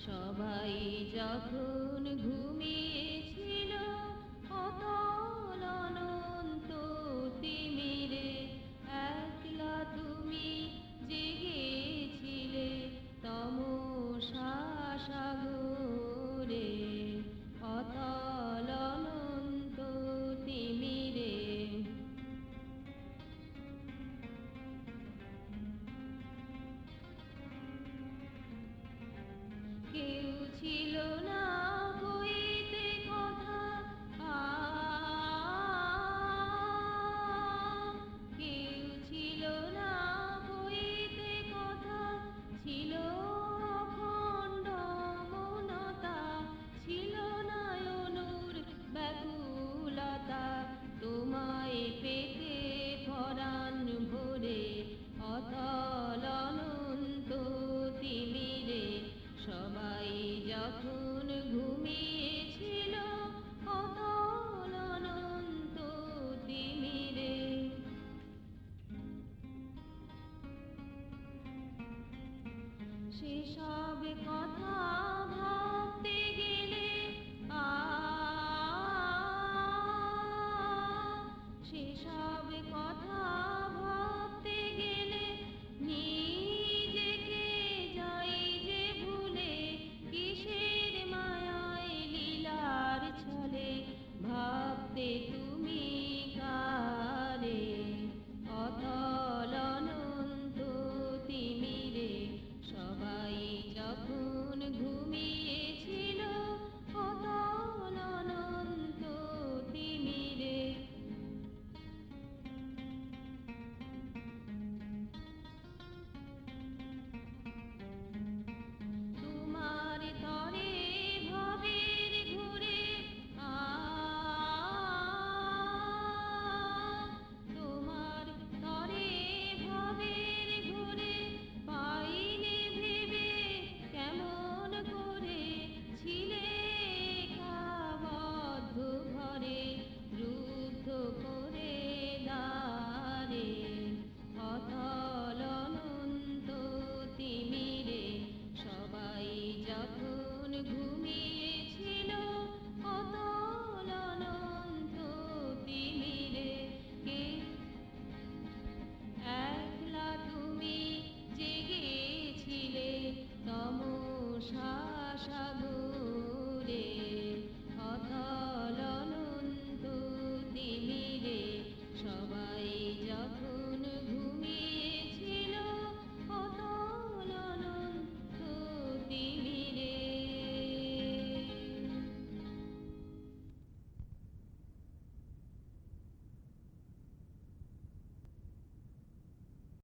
সবাই যখন ঘুমিয়েছিল, অতল অনন্ত তিমিরে একলা তুমি জেগেছিলে তমসা সাগরে, অতল অনন্ত তিমিরে। কেউ ছিল না কইতে কথা, আ কেউ ছিল না কইতে কথা, ছিল অখণ্ড মৌনতা, ছিল না অনুর ব্যাকুলতা, তোমায় পেতে পরাণ ভরে, অতল অনন্ত তিমিরে। সবাই যখন ঘুমিয়েছিল, অতল অনন্ত তিমিরে। সেসব কথা